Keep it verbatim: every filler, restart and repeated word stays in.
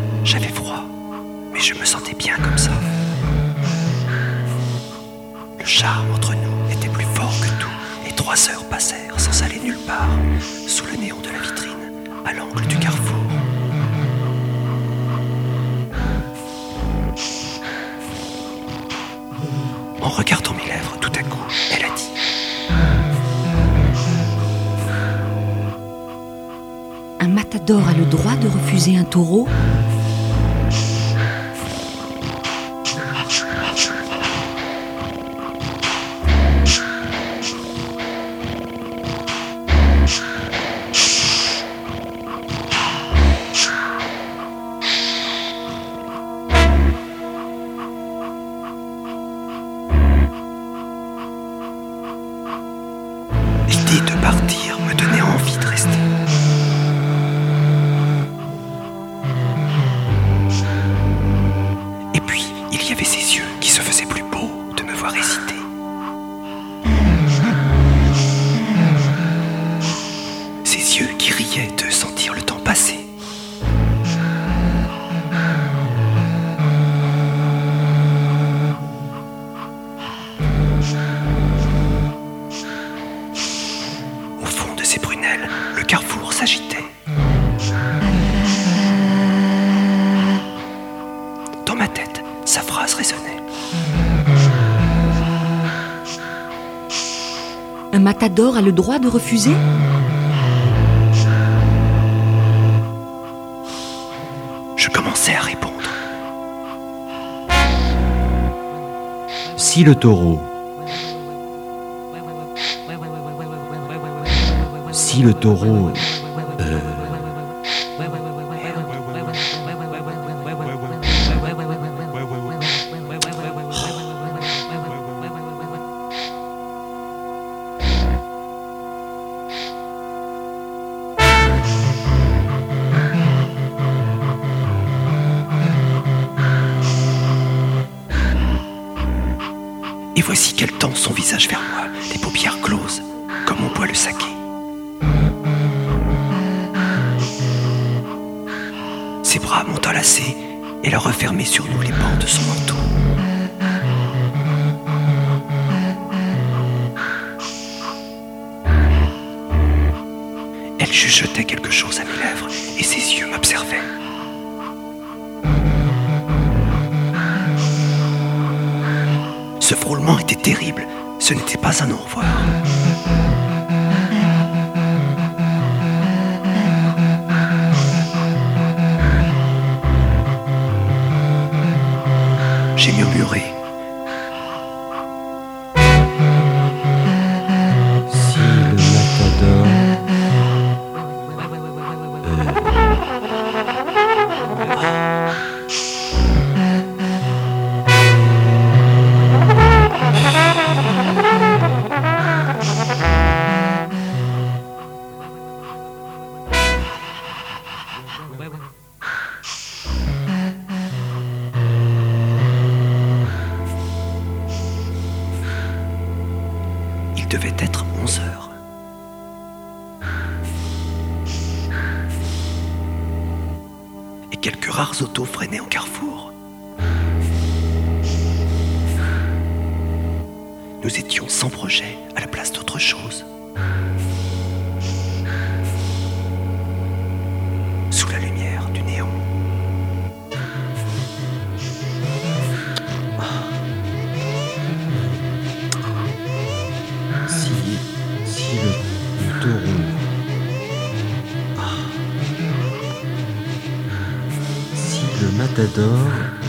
J'avais froid, mais je me sentais bien comme ça. Le charme entre nous était plus fort que tout, et trois heures passèrent sans aller nulle part, sous le néon de la vitrine, à l'angle du carrefour. En regardant mes lèvres, tout à coup, elle a dit: Un matador a le droit de refuser un taureau ? L'idée de partir me donnait envie de rester. Et puis, il y avait ses yeux qui se faisaient plus beaux de me voir hésiter. Ses yeux qui riaient de sentir le temps passer. Au fond de ses prunelles, le carrefour s'agitait. Dans ma tête, sa phrase résonnait. Un matador a le droit de refuser ? Je commençais à répondre. Si le taureau, si le taureau, euh, Et voici qu'elle tend son visage vers moi, les paupières closes, comme on boit le saké. Ses bras m'ont enlacé et elle a refermé sur nous les bandes de son manteau. Elle chuchotait quelque chose à mes lèvres et ses yeux m'observaient. Ce frôlement était terrible, ce n'était pas un au revoir. J'ai murmuré. si le matador, Il devait être onze heures. Et quelques rares autos freinaient au carrefour. Nous étions sans projet à la place d'autre chose. Sous la lumière du néon. si, si le, le taureau, si le matador